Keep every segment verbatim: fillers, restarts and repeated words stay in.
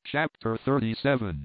Chapter thirty-seven.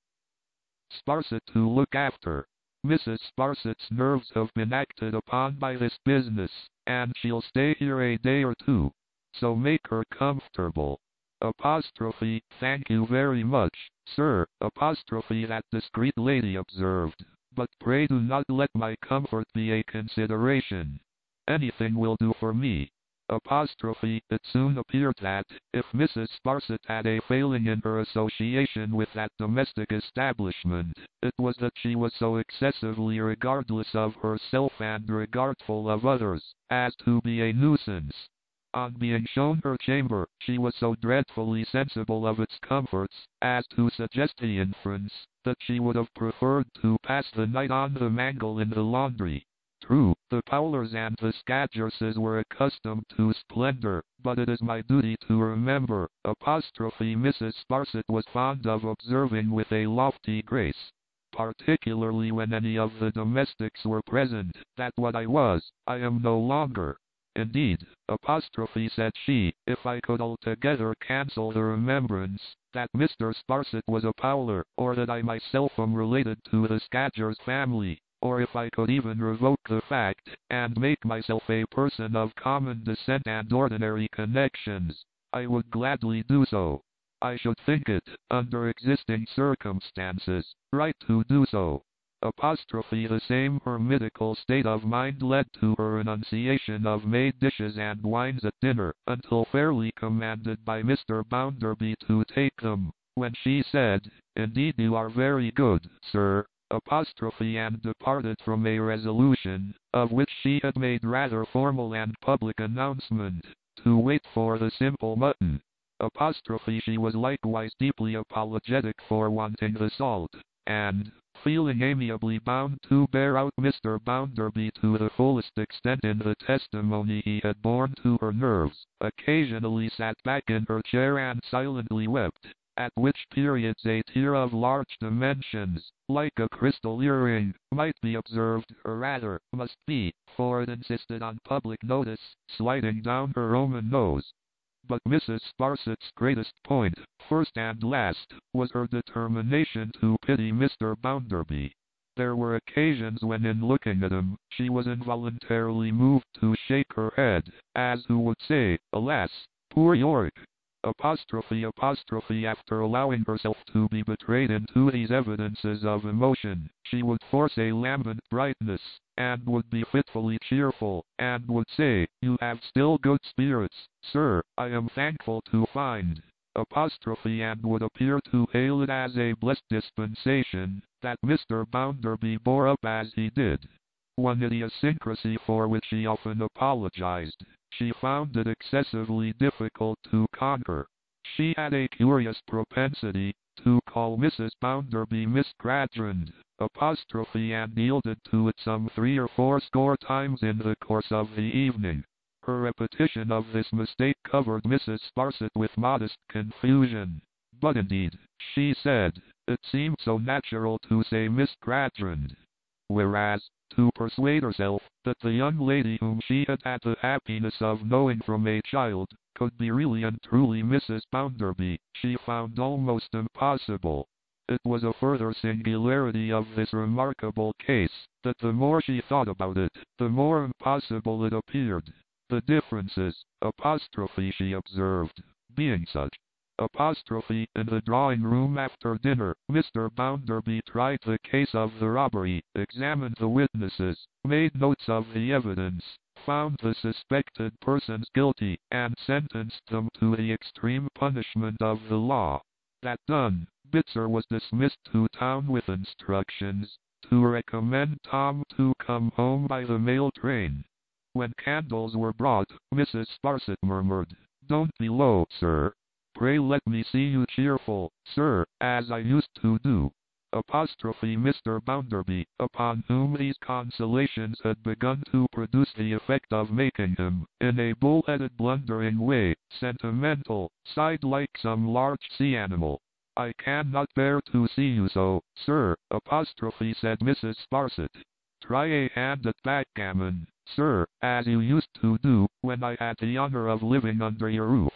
Sparsit to look after. Missus Sparsit's nerves have been acted upon by this business, and she'll stay here a day or two. So make her comfortable. Apostrophe, thank you very much, sir, apostrophe that discreet lady observed, but pray do not let my comfort be a consideration. Anything will do for me. Apostrophe, it soon appeared that, if Missus Sparsit had a failing in her association with that domestic establishment, it was that she was so excessively regardless of herself and regardful of others, as to be a nuisance. On being shown her chamber, she was so dreadfully sensible of its comforts, as to suggest the inference, that she would have preferred to pass the night on the mangle in the laundry. True, the Powlers and the Scadgerses were accustomed to splendor, but it is my duty to remember, apostrophe Missus Sparsit was fond of observing with a lofty grace, particularly when any of the domestics were present, that what I was, I am no longer. Indeed, apostrophe said she, if I could altogether cancel the remembrance, that Mister Sparsit was a Powler, or that I myself am related to the Scadgers family, or if I could even revoke the fact, and make myself a person of common descent and ordinary connections, I would gladly do so. I should think it, under existing circumstances, right to do so. Apostrophe the same hermitical state of mind led to her enunciation of made dishes and wines at dinner, until fairly commanded by Mister Bounderby to take them, when she said, "Indeed you are very good, sir," apostrophe and departed from a resolution, of which she had made rather formal and public announcement, to wait for the simple mutton. Apostrophe she was likewise deeply apologetic for wanting the salt, and, feeling amiably bound to bear out Mister Bounderby to the fullest extent in the testimony he had borne to her nerves, occasionally sat back in her chair and silently wept, at which periods a tear of large dimensions, like a crystal earring, might be observed, or rather, must be, for it insisted on public notice, sliding down her Roman nose. But Missus Sparsit's greatest point, first and last, was her determination to pity Mister Bounderby. There were occasions when in looking at him, she was involuntarily moved to shake her head, as who would say, alas, poor York! Apostrophe apostrophe after allowing herself to be betrayed into these evidences of emotion, she would force a lambent brightness, and would be fitfully cheerful, and would say, "You have still good spirits, sir, I am thankful to find," apostrophe and would appear to hail it as a blessed dispensation, that Mister Bounderby bore up as he did. One idiosyncrasy for which he often apologized, she found it excessively difficult to conquer. She had a curious propensity to call Missus Bounderby Miss Gradgrind, apostrophe and yielded to it some three or four score times in the course of the evening. Her repetition of this mistake covered Missus Sparsit with modest confusion. But indeed, she said, it seemed so natural to say Miss Gradgrind. Whereas, to persuade herself that the young lady whom she had had the happiness of knowing from a child, could be really and truly Missus Bounderby, she found almost impossible. It was a further singularity of this remarkable case, that the more she thought about it, the more impossible it appeared. The differences, apostrophe she observed, being such. Apostrophe, in the drawing-room after dinner, Mister Bounderby tried the case of the robbery, examined the witnesses, made notes of the evidence, found the suspected persons guilty, and sentenced them to the extreme punishment of the law. That done, Bitzer was dismissed to town with instructions to recommend Tom to come home by the mail train. When candles were brought, Missus Sparsit murmured, "Don't be low, sir. Pray let me see you cheerful, sir, as I used to do." Apostrophe Mister Bounderby, upon whom these consolations had begun to produce the effect of making him, in a bull-headed blundering way, sentimental, sighed like some large sea animal. "I cannot bear to see you so, sir," apostrophe said Missus Sparsit. "Try a hand at backgammon, sir, as you used to do, when I had the honor of living under your roof."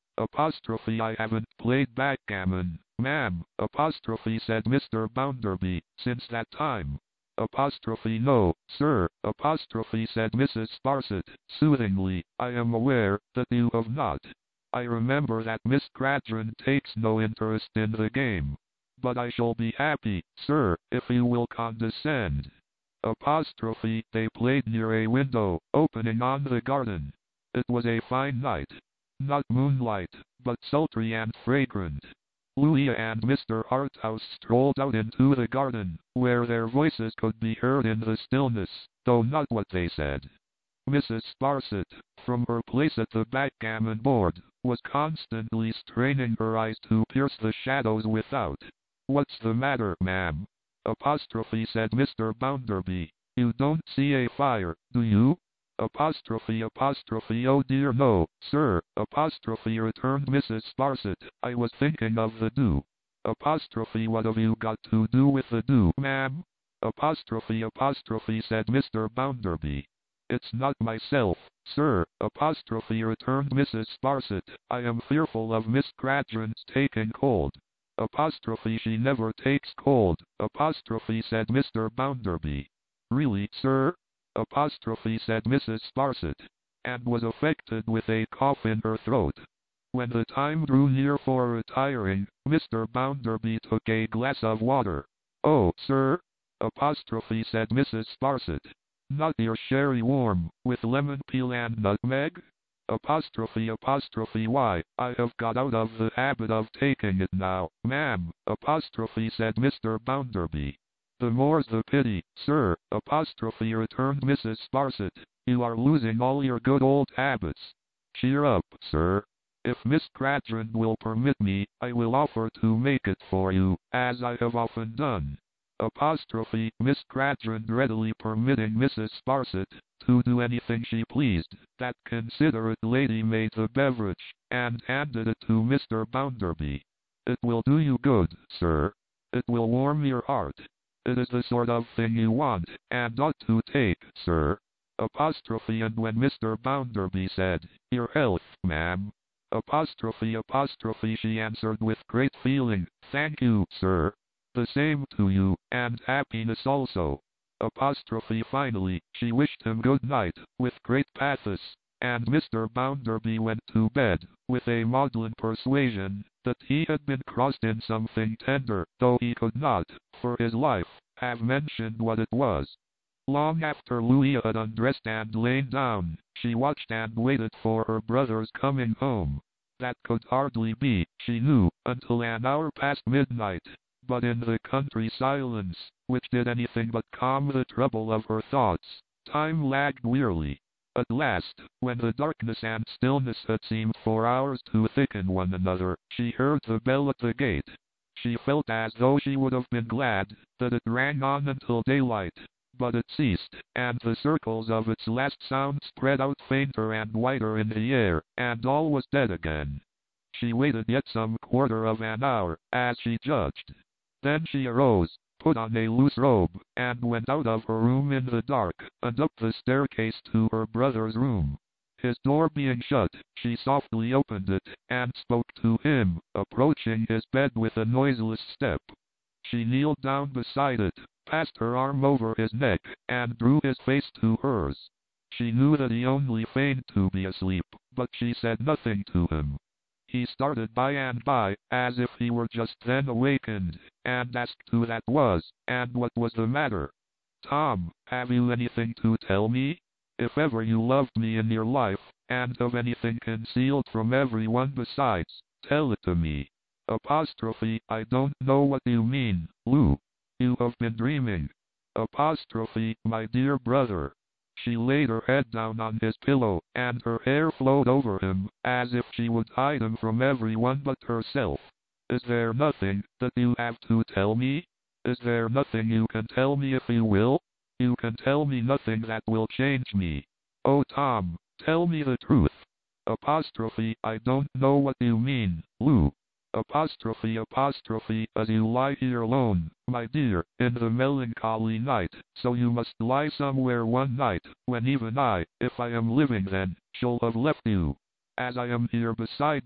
Apostrophe I haven't played backgammon, ma'am, apostrophe said Mister Bounderby, since that time. Apostrophe no, sir, apostrophe said Missus Sparsit, soothingly, I am aware that you have not. I remember that Miss Cradron takes no interest in the game. But I shall be happy, sir, if you will condescend. Apostrophe they played near a window, opening on the garden. It was a fine night. Not moonlight, but sultry and fragrant. Louisa and Mister Harthouse strolled out into the garden, where their voices could be heard in the stillness, though not what they said. Missus Sparsit, from her place at the backgammon board, was constantly straining her eyes to pierce the shadows without. "What's the matter, ma'am?" apostrophe said Mister Bounderby. "You don't see a fire, do you?" Apostrophe apostrophe oh dear no, sir, apostrophe returned Missus Sparsit, I was thinking of the dew. Apostrophe what have you got to do with the dew, ma'am? Apostrophe apostrophe said Mister Bounderby. It's not myself, sir, apostrophe returned Missus Sparsit, I am fearful of Miss Cradron's taking cold. Apostrophe she never takes cold, apostrophe said Mister Bounderby. Really, sir? Apostrophe said Missus Sparsit, and was affected with a cough in her throat. When the time drew near for retiring, Mister Bounderby took a glass of water. "Oh, sir," apostrophe said Missus Sparsit, "not your sherry warm, with lemon peel and nutmeg?" Apostrophe apostrophe why, I have got out of the habit of taking it now, ma'am, apostrophe said Mister Bounderby. "The more's the pity, sir," apostrophe returned Missus Sparsit, "you are losing all your good old habits. Cheer up, sir. If Miss Cradron will permit me, I will offer to make it for you, as I have often done." Apostrophe Miss Cradron readily permitting Missus Sparsit to do anything she pleased, that considerate lady made the beverage, and handed it to Mister Bounderby. "It will do you good, sir. It will warm your heart. It is the sort of thing you want, and ought to take, sir." Apostrophe and when Mister Bounderby said, "Your health, ma'am," apostrophe apostrophe she answered with great feeling, "Thank you, sir. The same to you, and happiness also." Apostrophe finally, she wished him good night, with great pathos, and Mister Bounderby went to bed, with a maudlin persuasion that he had been crossed in something tender, though he could not, for his life, have mentioned what it was. Long after Louisa had undressed and lain down, she watched and waited for her brother's coming home. That could hardly be, she knew, until an hour past midnight, but in the country silence, which did anything but calm the trouble of her thoughts, time lagged wearily. At last, when the darkness and stillness had seemed for hours to thicken one another, she heard the bell at the gate. She felt as though she would have been glad that it rang on until daylight, but it ceased, and the circles of its last sound spread out fainter and whiter in the air, and all was dead again. She waited yet some quarter of an hour, as she judged. Then she arose, put on a loose robe, and went out of her room in the dark, and up the staircase to her brother's room. His door being shut, she softly opened it, and spoke to him, approaching his bed with a noiseless step. She kneeled down beside it, passed her arm over his neck, and drew his face to hers. She knew that he only feigned to be asleep, but she said nothing to him. He started by and by, as if he were just then awakened, and asked who that was, and what was the matter. "Tom, have you anything to tell me? If ever you loved me in your life, and have anything concealed from everyone besides, tell it to me." Apostrophe, I don't know what you mean, Lou. You have been dreaming. Apostrophe, my dear brother. She laid her head down on his pillow, and her hair flowed over him, as if she would hide him from everyone but herself. "Is there nothing that you have to tell me? Is there nothing you can tell me if you will? You can tell me nothing that will change me. Oh Tom, tell me the truth." Apostrophe, I don't know what you mean, Lou. Apostrophe apostrophe as you lie here alone, my dear, in the melancholy night, so you must lie somewhere one night, when even I, if I am living then, shall have left you. As I am here beside you,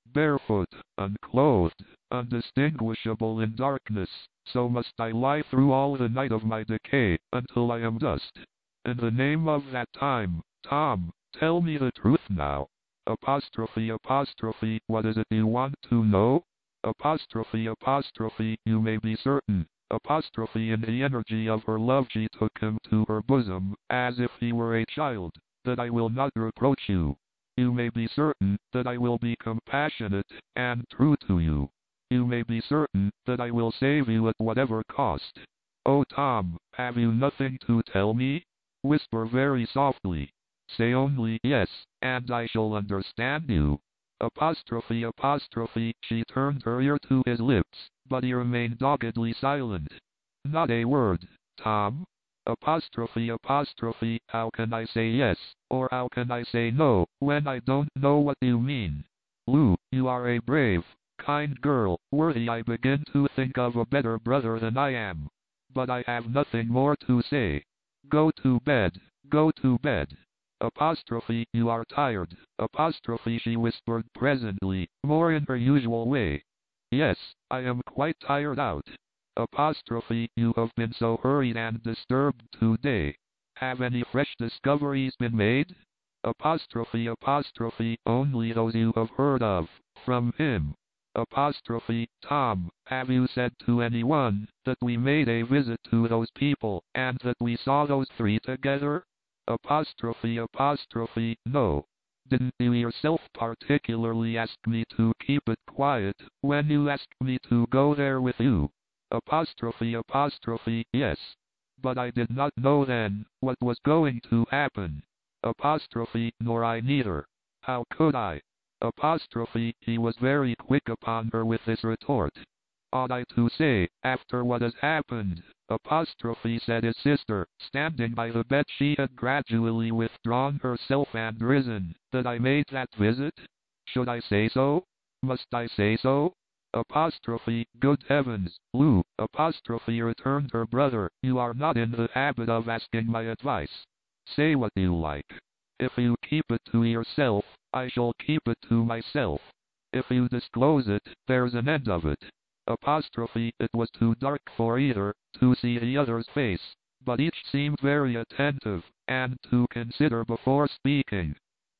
barefoot, unclothed, undistinguishable in darkness, so must I lie through all the night of my decay, until I am dust. In the name of that time, Tom, tell me the truth now. Apostrophe, apostrophe, what is it you want to know? Apostrophe, apostrophe, you may be certain. Apostrophe, in the energy of her love she took him to her bosom, as if he were a child, that I will not reproach you. You may be certain that I will be compassionate and true to you. You may be certain that I will save you at whatever cost. Oh Tom, have you nothing to tell me? Whisper very softly. Say only yes, and I shall understand you. Apostrophe, apostrophe, she turned her ear to his lips, but he remained doggedly silent. Not a word, Tom. Apostrophe, apostrophe, how can I say yes, or how can I say no, when I don't know what you mean? Lou, you are a brave, kind girl, worthy I begin to think of a better brother than I am. But I have nothing more to say. Go to bed, go to bed. Apostrophe, you are tired. Apostrophe, she whispered presently, more in her usual way. Yes, I am quite tired out. Apostrophe, you have been so hurried and disturbed today. Have any fresh discoveries been made? Apostrophe, apostrophe, only those you have heard of, from him. Apostrophe, Tom, have you said to anyone that we made a visit to those people, and that we saw those three together? Apostrophe, apostrophe, no. Didn't you yourself particularly ask me to keep it quiet, when you asked me to go there with you? Apostrophe, apostrophe, yes. But I did not know then what was going to happen. Apostrophe, nor I neither. How could I? Apostrophe, he was very quick upon her with this retort. Ought I to say, after what has happened? Apostrophe, said his sister, standing by the bed she had gradually withdrawn herself and risen, that I made that visit? Should I say so? Must I say so? Apostrophe, good heavens, Lou, apostrophe, returned her brother, you are not in the habit of asking my advice. Say what you like. If you keep it to yourself, I shall keep it to myself. If you disclose it, there's an end of it. Apostrophe, it was too dark for either to see the other's face, but each seemed very attentive, and to consider before speaking.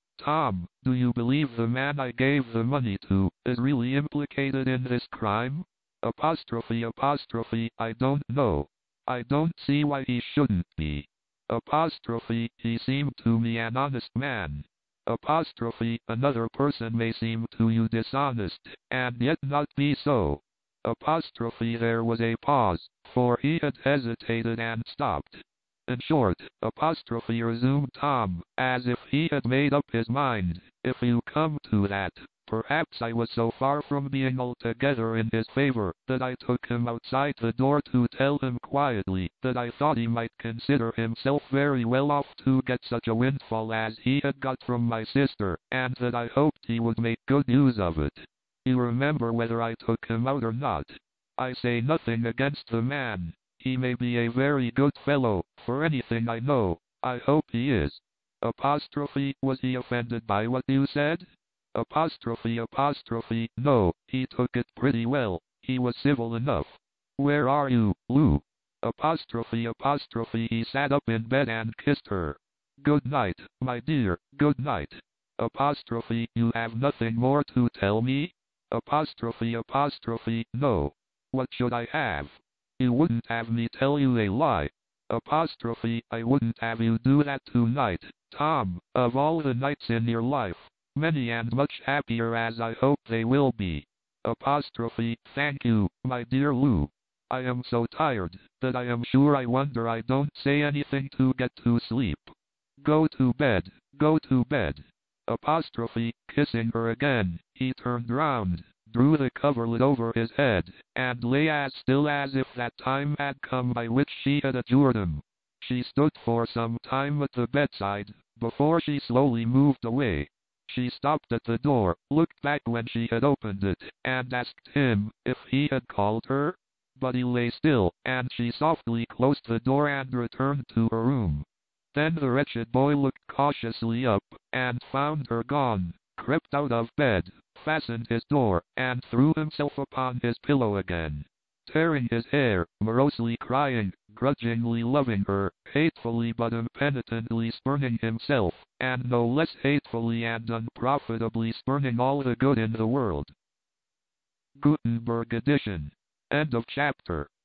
Tom, do you believe the man I gave the money to is really implicated in this crime? Apostrophe, apostrophe, I don't know. I don't see why he shouldn't be. Apostrophe, he seemed to me an honest man. Apostrophe, another person may seem to you dishonest, and yet not be so. Apostrophe, there was a pause, for he had hesitated and stopped. In short, apostrophe, resumed Tom, as if he had made up his mind, if you come to that, perhaps I was so far from being altogether in his favor, that I took him outside the door to tell him quietly that I thought he might consider himself very well off to get such a windfall as he had got from my sister, and that I hoped he would make good use of it. You remember whether I took him out or not. I say nothing against the man. He may be a very good fellow, for anything I know. I hope he is. Apostrophe, was he offended by what you said? Apostrophe, apostrophe, no, he took it pretty well. He was civil enough. Where are you, Lou? Apostrophe, apostrophe, he sat up in bed and kissed her. Good night, my dear, good night. Apostrophe, you have nothing more to tell me? Apostrophe, apostrophe, no. What should I have? You wouldn't have me tell you a lie. Apostrophe, I wouldn't have you do that tonight, Tom. Of all the nights in your life, many and much happier as I hope they will be. Apostrophe, thank you, my dear Lou. I am so tired, that I am sure I wonder I don't say anything to get to sleep. Go to bed, go to bed. Apostrophe, kissing her again, he turned round, drew the coverlet over his head, and lay as still as if that time had come by which she had adjured him. She stood for some time at the bedside, before she slowly moved away. She stopped at the door, looked back when she had opened it, and asked him if he had called her. But he lay still, and she softly closed the door and returned to her room. Then the wretched boy looked cautiously up, and found her gone. crept out of bed, fastened his door, and threw himself upon his pillow again, tearing his hair, morosely crying, grudgingly loving her, hatefully but impenitently spurning himself, and no less hatefully and unprofitably spurning all the good in the world. Gutenberg edition. End of chapter.